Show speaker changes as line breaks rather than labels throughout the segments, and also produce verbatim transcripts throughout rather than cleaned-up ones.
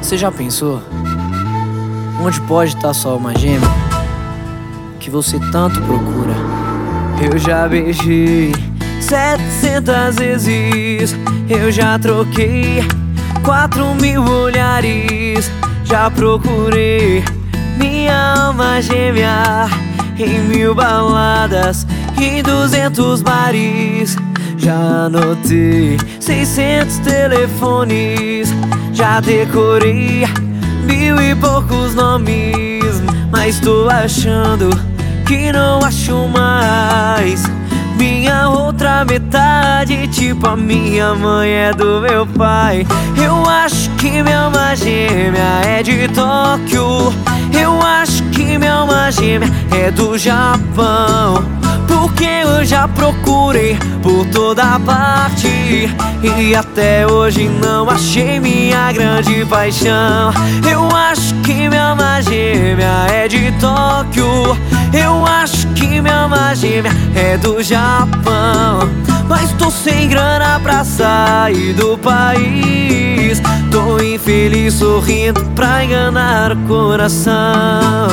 Você já pensou? Onde pode estar sua alma gêmea que você tanto procura? Eu já beijei setecentas vezes, eu já troquei quatro mil olhares, já procurei minha alma gêmea em mil baladas e duzentos bares. Já anotei seiscentos telefones, já decorei mil e poucos nomes, mas tô achando que não acho mais minha outra metade, tipo a minha mãe é do meu pai. Eu acho que minha alma gêmea é de Tóquio, eu acho que minha alma gêmea é do Japão, porque eu já procurei por toda parte e até hoje não achei minha grande paixão. Eu acho que minha alma gêmea é de Tóquio, eu acho que minha alma gêmea é do Japão, mas tô sem grana pra sair do país. Tô infeliz sorrindo pra enganar o coração.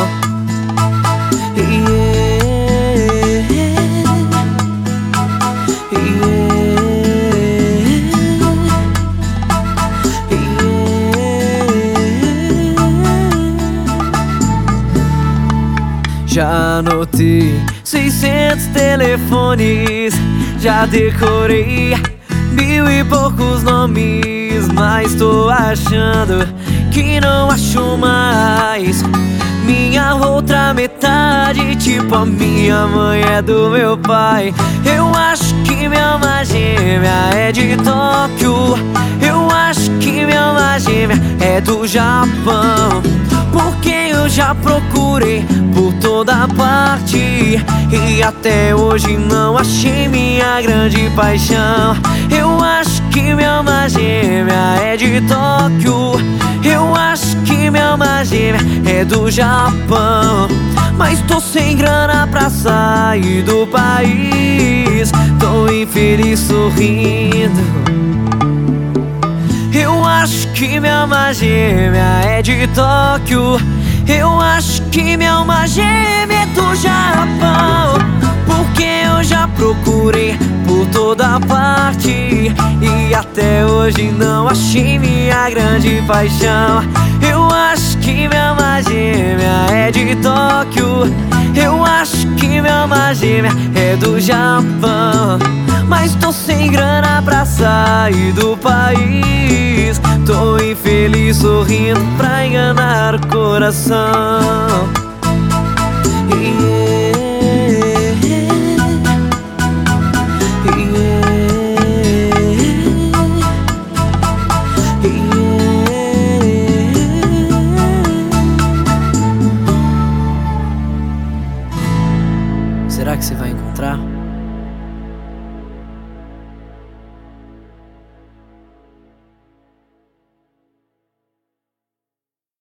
Yeah. Já anotei seiscentos telefones, já decorei mil e poucos nomes, mas tô achando que não acho mais minha outra metade, tipo a minha mãe é do meu pai. Eu acho que minha alma gêmea é de Tóquio, eu acho que minha alma gêmea é do Japão, porque eu já procurei por toda parte e até hoje não achei minha grande paixão. Eu acho que minha alma gêmea é de Tóquio, eu acho que minha alma gêmea é do Japão, mas tô sem grana pra sair do país. Tô infeliz sorrindo. Eu acho que minha alma gêmea é de Tóquio, eu acho que minha alma gêmea é do Japão, porque eu já procurei por toda parte e até hoje não achei minha grande paixão. Eu acho que minha alma gêmea é de Tóquio, eu acho que minha alma gêmea é do Japão, mas tô sem grana pra sair do país. Tô infeliz sorrindo pra enganar o coração. Yeah. Será que você vai encontrar?